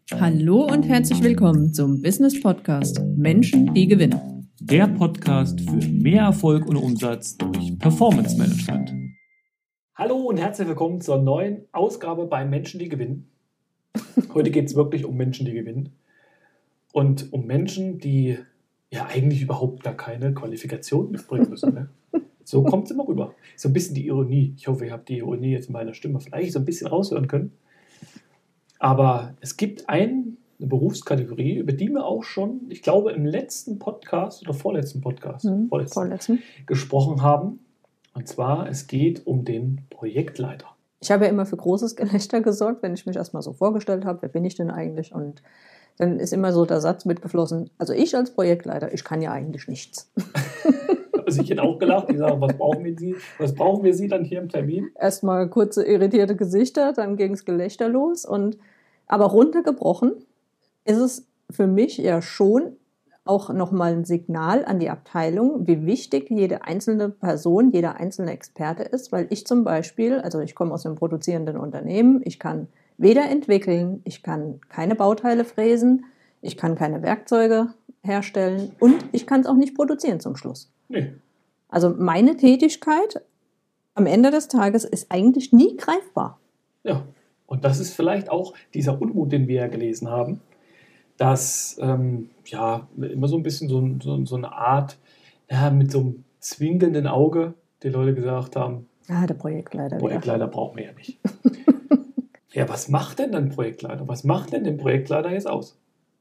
Hallo und herzlich willkommen zum Business Podcast Menschen, die gewinnen. Der Podcast für mehr Erfolg und Umsatz durch Performance Management. Hallo und herzlich willkommen zur neuen Ausgabe bei Menschen, die gewinnen. Heute geht es wirklich um Menschen, die gewinnen. Und um Menschen, die ja eigentlich überhaupt gar keine Qualifikation mitbringen müssen. Ne? So kommt es immer rüber. So ein bisschen die Ironie. Ich hoffe, ihr habt die Ironie jetzt in meiner Stimme vielleicht so ein bisschen raushören können. Aber es gibt eine Berufskategorie, über die wir auch schon, ich glaube, im letzten Podcast oder vorletzten Podcast gesprochen haben. Und zwar, es geht um den Projektleiter. Ich habe ja immer für großes Gelächter gesorgt, wenn ich mich erstmal so vorgestellt habe, wer bin ich denn eigentlich? Und dann ist immer so der Satz mitgeflossen, also ich als Projektleiter, ich kann ja eigentlich nichts. Also ich hätte auch gelacht, die sagen, was brauchen wir Sie dann hier im Termin? Erstmal kurze irritierte Gesichter, dann ging es Gelächter los. Aber runtergebrochen ist es für mich ja schon auch nochmal ein Signal an die Abteilung, wie wichtig jede einzelne Person, jeder einzelne Experte ist, weil ich zum Beispiel, also ich komme aus einem produzierenden Unternehmen, ich kann weder entwickeln, ich kann keine Bauteile fräsen, ich kann keine Werkzeuge herstellen und ich kann es auch nicht produzieren zum Schluss. Nee. Also meine Tätigkeit am Ende des Tages ist eigentlich nie greifbar. Ja, und das ist vielleicht auch dieser Unmut, den wir ja gelesen haben, dass immer so ein bisschen so eine Art, mit so einem zwinkelnden Auge die Leute gesagt haben, der Projektleiter brauchen wir ja nicht. Ja, was macht denn ein Projektleiter? Was macht denn den Projektleiter jetzt aus?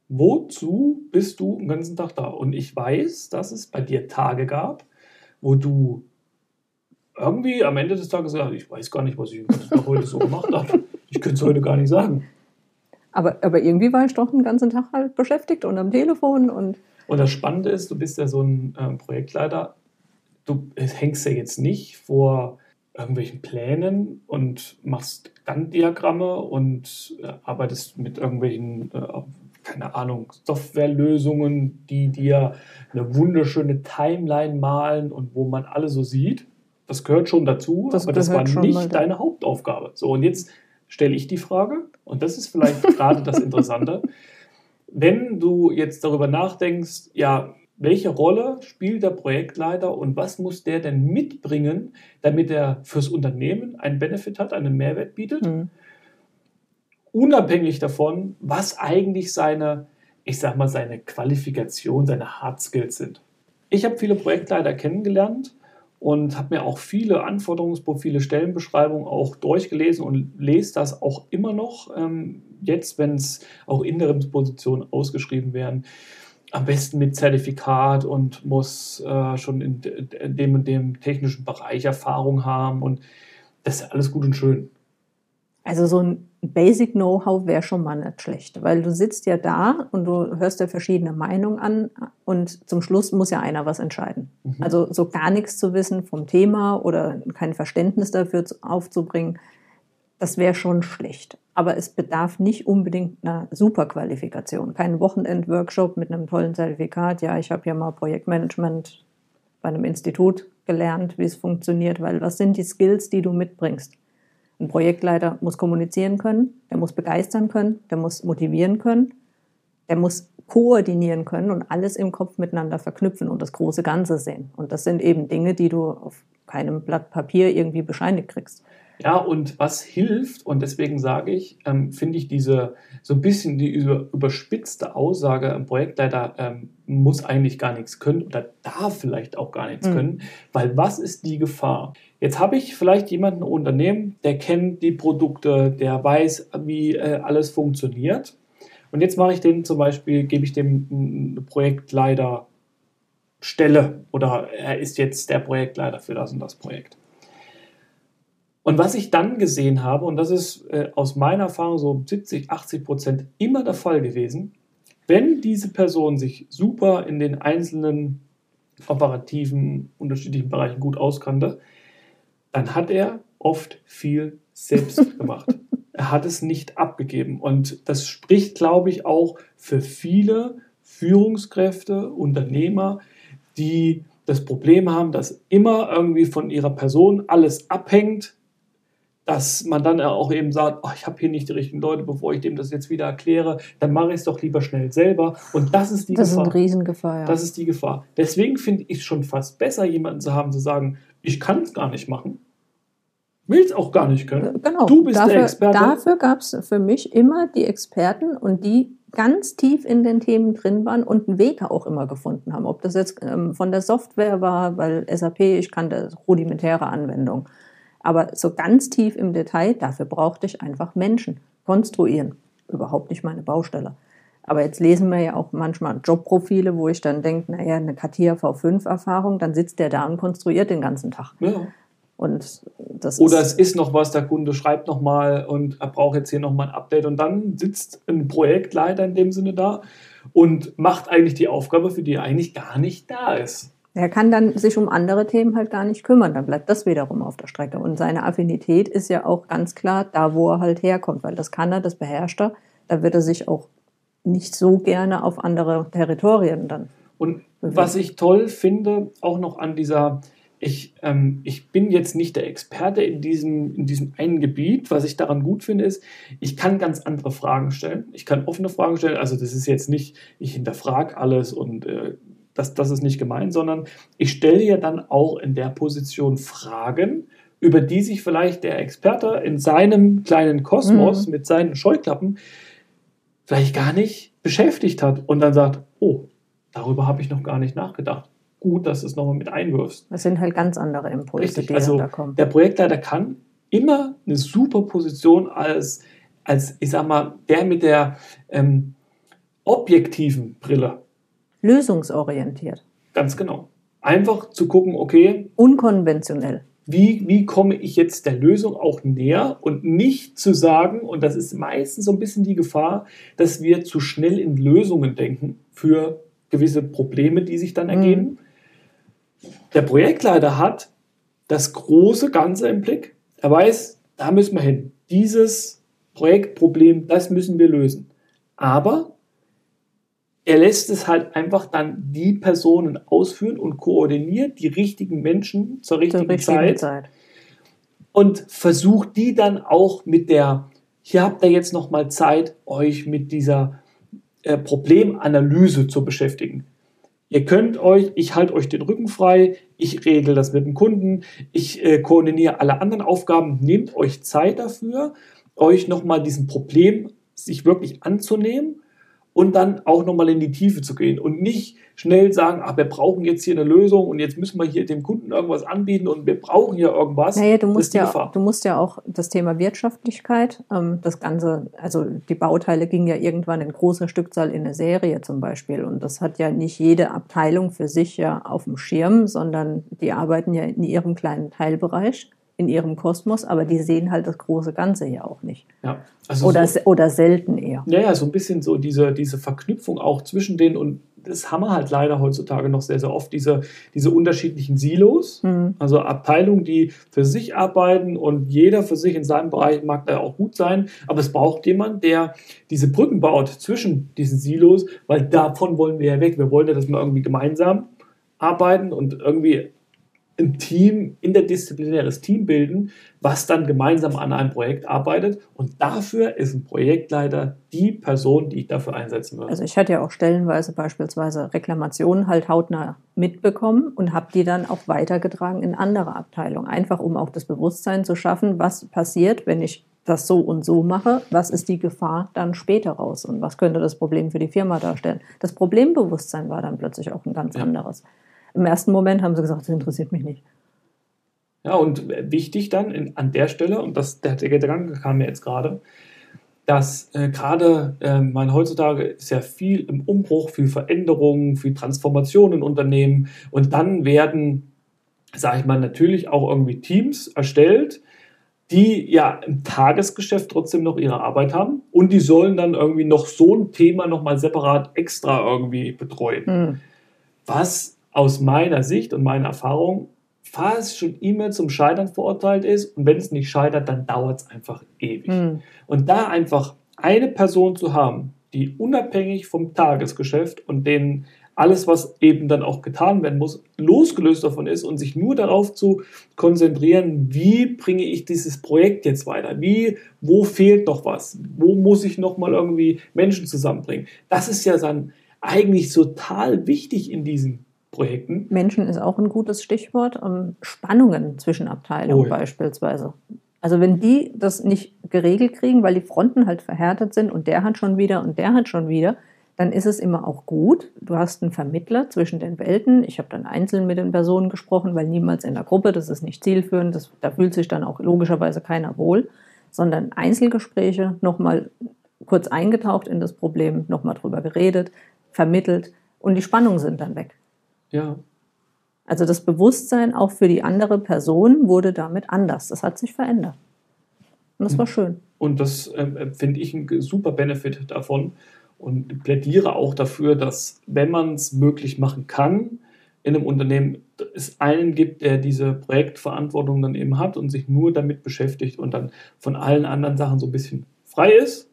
Wozu bist du den ganzen Tag da? Und ich weiß, dass es bei dir Tage gab, wo du irgendwie am Ende des Tages sagst, ich weiß gar nicht, was ich den ganzen Tag heute so gemacht habe. Ich könnte es heute gar nicht sagen. Aber irgendwie war ich doch den ganzen Tag halt beschäftigt und am Telefon. Und das Spannende ist, du bist ja so ein Projektleiter, du hängst ja jetzt nicht vor irgendwelchen Plänen und machst Gantt-Diagramme und arbeitest mit irgendwelchen, keine Ahnung, Softwarelösungen, die dir eine wunderschöne Timeline malen und wo man alles so sieht. Das gehört schon dazu, aber das war nicht deine Hauptaufgabe. So, und jetzt stelle ich die Frage, und das ist vielleicht gerade das Interessante, wenn du jetzt darüber nachdenkst, ja, welche Rolle spielt der Projektleiter und was muss der denn mitbringen, damit er fürs Unternehmen einen Benefit hat, einen Mehrwert bietet, unabhängig davon, was eigentlich seine Qualifikation, seine Hard Skills sind. Ich habe viele Projektleiter kennengelernt und habe mir auch viele Anforderungsprofile, Stellenbeschreibungen auch durchgelesen und lese das auch immer noch, jetzt, wenn es auch Interimspositionen ausgeschrieben werden, am besten mit Zertifikat und muss schon in dem und dem technischen Bereich Erfahrung haben und das ist alles gut und schön. Also so ein Basic Know-how wäre schon mal nicht schlecht, weil du sitzt ja da und du hörst dir verschiedene Meinungen an und zum Schluss muss ja einer was entscheiden. Also so gar nichts zu wissen vom Thema oder kein Verständnis dafür aufzubringen, das wäre schon schlecht. Aber es bedarf nicht unbedingt einer Superqualifikation. Kein Wochenend-Workshop mit einem tollen Zertifikat. Ja, ich habe ja mal Projektmanagement bei einem Institut gelernt, wie es funktioniert, weil was sind die Skills, die du mitbringst? Ein Projektleiter muss kommunizieren können, der muss begeistern können, der muss motivieren können, der muss koordinieren können und alles im Kopf miteinander verknüpfen und das große Ganze sehen. Und das sind eben Dinge, die du auf keinem Blatt Papier irgendwie bescheinigt kriegst. Ja, und was hilft, und deswegen sage ich, finde ich diese so ein bisschen die überspitzte Aussage, ein Projektleiter muss eigentlich gar nichts können oder darf vielleicht auch gar nichts können, weil was ist die Gefahr? Jetzt habe ich vielleicht jemanden im Unternehmen, der kennt die Produkte, der weiß, wie alles funktioniert. Und jetzt mache ich den zum Beispiel, gebe ich dem eine Projektleiterstelle oder er ist jetzt der Projektleiter für das und das Projekt. Und was ich dann gesehen habe, und das ist aus meiner Erfahrung so 70-80% immer der Fall gewesen, wenn diese Person sich super in den einzelnen operativen, unterschiedlichen Bereichen gut auskannte, dann hat er oft viel selbst gemacht. Er hat es nicht abgegeben. Und das spricht, glaube ich, auch für viele Führungskräfte, Unternehmer, die das Problem haben, dass immer irgendwie von ihrer Person alles abhängt, dass man dann auch eben sagt, oh, ich habe hier nicht die richtigen Leute, bevor ich dem das jetzt wieder erkläre, dann mache ich es doch lieber schnell selber. Und das ist die Gefahr. Das ist eine Riesengefahr, ja. Das ist die Gefahr. Deswegen finde ich es schon fast besser, jemanden zu haben, zu sagen, ich kann es gar nicht machen, will es auch gar nicht können. Genau. Du bist der Experte. Dafür gab es für mich immer die Experten und die ganz tief in den Themen drin waren und einen Weg auch immer gefunden haben. Ob das jetzt von der Software war, weil SAP, ich kannte rudimentäre Anwendung. Aber so ganz tief im Detail, dafür brauchte ich einfach Menschen. Konstruieren. Überhaupt nicht meine Baustelle. Aber jetzt lesen wir ja auch manchmal Jobprofile, wo ich dann denke, naja, eine CATIA V5-Erfahrung, dann sitzt der da und konstruiert den ganzen Tag. Ja. Und das Oder es ist noch was, der Kunde schreibt nochmal und er braucht jetzt hier nochmal ein Update und dann sitzt ein Projektleiter in dem Sinne da und macht eigentlich die Aufgabe, für die er eigentlich gar nicht da ist. Er kann dann sich um andere Themen halt gar nicht kümmern, dann bleibt das wiederum auf der Strecke. Und seine Affinität ist ja auch ganz klar da, wo er halt herkommt, weil das kann er, das beherrscht er. Da wird er sich auch nicht so gerne auf andere Territorien dann Und bewegen. was ich toll finde, auch noch an dieser, ich bin jetzt nicht der Experte in diesem einen Gebiet. Was ich daran gut finde, ist, ich kann ganz andere Fragen stellen. Ich kann offene Fragen stellen. Also das ist jetzt nicht, ich hinterfrage alles und das ist nicht gemeint, sondern ich stelle ja dann auch in der Position Fragen, über die sich vielleicht der Experte in seinem kleinen Kosmos mit seinen Scheuklappen vielleicht gar nicht beschäftigt hat und dann sagt, oh, darüber habe ich noch gar nicht nachgedacht. Gut, dass du es nochmal mit einwirfst. Das sind halt ganz andere Impulse, Richtig, die also da kommen. der Projektleiter kann immer eine super Position als ich sag mal, der mit der objektiven Brille. Lösungsorientiert. Ganz genau. Einfach zu gucken, okay, Unkonventionell. wie komme ich jetzt der Lösung auch näher und nicht zu sagen, und das ist meistens so ein bisschen die Gefahr, dass wir zu schnell in Lösungen denken für gewisse Probleme, die sich dann ergeben. Der Projektleiter hat das große Ganze im Blick. Er weiß, da müssen wir hin. Dieses Projektproblem, das müssen wir lösen. Aber er lässt es halt einfach dann die Personen ausführen und koordiniert die richtigen Menschen zur richtigen Zeit und versucht die dann auch mit hier habt ihr jetzt nochmal Zeit, euch mit dieser Problemanalyse zu beschäftigen. Ihr könnt ich halte euch den Rücken frei, ich regle das mit dem Kunden, ich koordiniere alle anderen Aufgaben, nehmt euch Zeit dafür, euch nochmal diesem Problem sich wirklich anzunehmen und dann auch nochmal in die Tiefe zu gehen und nicht schnell sagen, wir brauchen jetzt hier eine Lösung und jetzt müssen wir hier dem Kunden irgendwas anbieten und wir brauchen hier irgendwas. Naja, du musst ja auch das Thema Wirtschaftlichkeit, das Ganze, also die Bauteile gingen ja irgendwann in großer Stückzahl in eine Serie zum Beispiel und das hat ja nicht jede Abteilung für sich ja auf dem Schirm, sondern die arbeiten ja in ihrem kleinen Teilbereich, in ihrem Kosmos, aber die sehen halt das große Ganze ja auch nicht. Ja, also oder selten eher. Ja, so ein bisschen so diese Verknüpfung auch zwischen denen und das haben wir halt leider heutzutage noch sehr, sehr oft, diese unterschiedlichen Silos, also Abteilungen, die für sich arbeiten und jeder für sich in seinem Bereich mag da auch gut sein, aber es braucht jemand, der diese Brücken baut zwischen diesen Silos, weil davon wollen wir ja weg. Wir wollen ja, dass wir irgendwie gemeinsam arbeiten und irgendwie ein Team, interdisziplinäres Team bilden, was dann gemeinsam an einem Projekt arbeitet. Und dafür ist ein Projektleiter die Person, die ich dafür einsetzen würde. Also ich hatte ja auch stellenweise beispielsweise Reklamationen halt hautnah mitbekommen und habe die dann auch weitergetragen in andere Abteilungen. Einfach um auch das Bewusstsein zu schaffen, was passiert, wenn ich das so und so mache, was ist die Gefahr dann später raus und was könnte das Problem für die Firma darstellen. Das Problembewusstsein war dann plötzlich auch ein ganz anderes. Im ersten Moment haben sie gesagt, das interessiert mich nicht. Ja, und wichtig dann an der Stelle, und der Gedanke kam mir jetzt gerade, dass gerade heutzutage ist ja viel im Umbruch, viel Veränderung, viel Transformation in Unternehmen und dann werden, sage ich mal, natürlich auch irgendwie Teams erstellt, die ja im Tagesgeschäft trotzdem noch ihre Arbeit haben und die sollen dann irgendwie noch so ein Thema nochmal separat extra irgendwie betreuen. Was aus meiner Sicht und meiner Erfahrung fast schon immer zum Scheitern verurteilt ist. Und wenn es nicht scheitert, dann dauert es einfach ewig. Und da einfach eine Person zu haben, die unabhängig vom Tagesgeschäft und den alles, was eben dann auch getan werden muss, losgelöst davon ist und sich nur darauf zu konzentrieren, wie bringe ich dieses Projekt jetzt weiter? Wo fehlt noch was? Wo muss ich noch mal irgendwie Menschen zusammenbringen? Das ist ja dann eigentlich total wichtig in diesen Projekten. Menschen ist auch ein gutes Stichwort. Spannungen zwischen Abteilungen beispielsweise. Also wenn die das nicht geregelt kriegen, weil die Fronten halt verhärtet sind und der hat schon wieder und der hat schon wieder, dann ist es immer auch gut. Du hast einen Vermittler zwischen den Welten. Ich habe dann einzeln mit den Personen gesprochen, weil niemals in der Gruppe, das ist nicht zielführend, da fühlt sich dann auch logischerweise keiner wohl, sondern Einzelgespräche, nochmal kurz eingetaucht in das Problem, nochmal drüber geredet, vermittelt und die Spannungen sind dann weg. Ja. Also das Bewusstsein auch für die andere Person wurde damit anders. Das hat sich verändert. Und das war schön. Und das finde ich ein super Benefit davon und plädiere auch dafür, dass, wenn man es möglich machen kann, in einem Unternehmen es einen gibt, der diese Projektverantwortung dann eben hat und sich nur damit beschäftigt und dann von allen anderen Sachen so ein bisschen frei ist.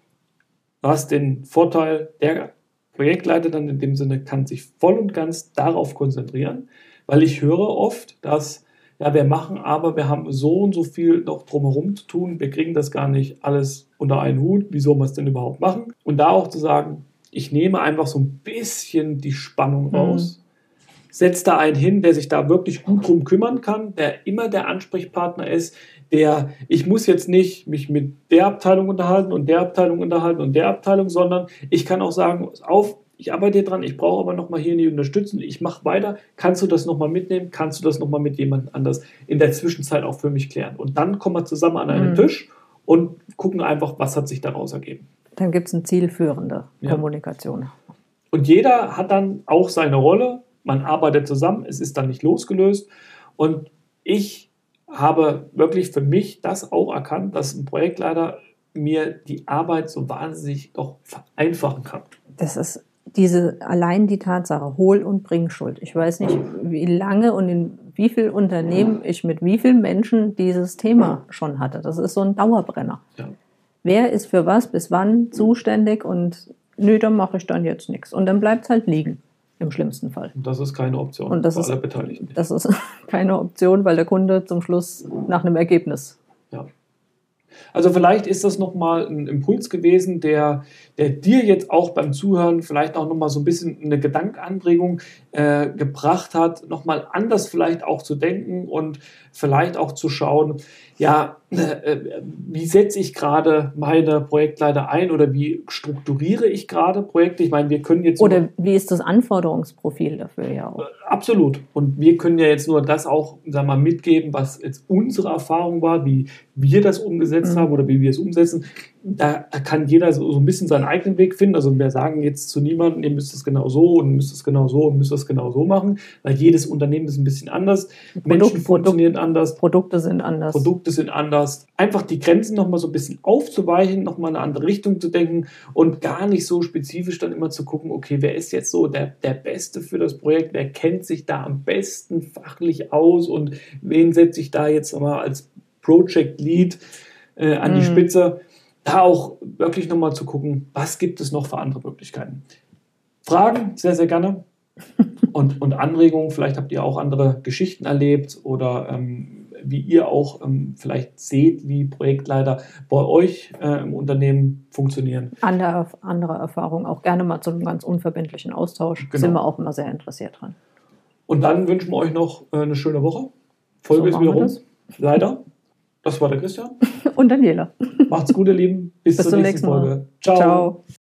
Du hast den Vorteil, der Projektleiter dann in dem Sinne kann sich voll und ganz darauf konzentrieren, weil ich höre oft, dass wir machen, aber wir haben so und so viel noch drumherum zu tun, wir kriegen das gar nicht alles unter einen Hut, wie soll man es denn überhaupt machen? Und da auch zu sagen, ich nehme einfach so ein bisschen die Spannung raus, setze da einen hin, der sich da wirklich gut drum kümmern kann, der immer der Ansprechpartner ist, ich muss jetzt nicht mich mit der Abteilung unterhalten und der Abteilung unterhalten und der Abteilung, sondern ich kann auch sagen, ich arbeite dran, ich brauche aber nochmal hier die Unterstützung, ich mache weiter, kannst du das nochmal mitnehmen, kannst du das nochmal mit jemand anders in der Zwischenzeit auch für mich klären. Und dann kommen wir zusammen an einen Tisch und gucken einfach, was hat sich daraus ergeben. Dann gibt es eine zielführende Kommunikation. Und jeder hat dann auch seine Rolle, man arbeitet zusammen, es ist dann nicht losgelöst und ich habe wirklich für mich das auch erkannt, dass ein Projektleiter mir die Arbeit so wahnsinnig doch vereinfachen kann. Das ist allein die Tatsache, Hohl- und Bringschuld. Ich weiß nicht, wie lange und in wie vielen Unternehmen ich mit wie vielen Menschen dieses Thema schon hatte. Das ist so ein Dauerbrenner. Ja. Wer ist für was bis wann zuständig und dann mache ich dann jetzt nichts. Und dann bleibt es halt liegen. Im schlimmsten Fall. Und das ist keine Option für alle Beteiligten. Das ist keine Option, weil der Kunde zum Schluss nach einem Ergebnis. Ja. Also vielleicht ist das nochmal ein Impuls gewesen, der dir jetzt auch beim Zuhören vielleicht auch nochmal so ein bisschen eine Gedankenanregung gebracht hat, nochmal anders vielleicht auch zu denken und vielleicht auch zu schauen, wie setze ich gerade meine Projektleiter ein oder wie strukturiere ich gerade Projekte? Ich meine, wir können jetzt... Oder wie ist das Anforderungsprofil dafür ja auch? Absolut. Und wir können ja jetzt nur das auch, sagen wir mal, mitgeben, was jetzt unsere Erfahrung war, wie wir das umgesetzt haben oder wie wir es umsetzen. Da kann jeder so ein bisschen seinen eigenen Weg finden. Also wir sagen jetzt zu niemandem, ihr müsst es genau so und müsst es genau so und müsst es genau so machen, weil jedes Unternehmen ist ein bisschen anders. Menschen funktionieren anders. Produkte sind anders. Einfach die Grenzen nochmal so ein bisschen aufzuweichen, nochmal eine andere Richtung zu denken und gar nicht so spezifisch dann immer zu gucken, okay, wer ist jetzt so der Beste für das Projekt, wer kennt sich da am besten fachlich aus und wen setze ich da jetzt mal als Project Lead an die Spitze. Da auch wirklich nochmal zu gucken, was gibt es noch für andere Möglichkeiten. Fragen, sehr, sehr gerne. Und Anregungen, vielleicht habt ihr auch andere Geschichten erlebt oder wie ihr auch vielleicht seht, wie Projektleiter bei euch im Unternehmen funktionieren. Andere Erfahrungen, auch gerne mal zu einem ganz unverbindlichen Austausch. Genau. Sind wir auch immer sehr interessiert dran. Und dann wünschen wir euch noch eine schöne Woche. Folge ist wieder rum. Leider. Das war der Christian. Und Daniela. Macht's gut, ihr Lieben. Bis zur nächsten Folge. Ciao.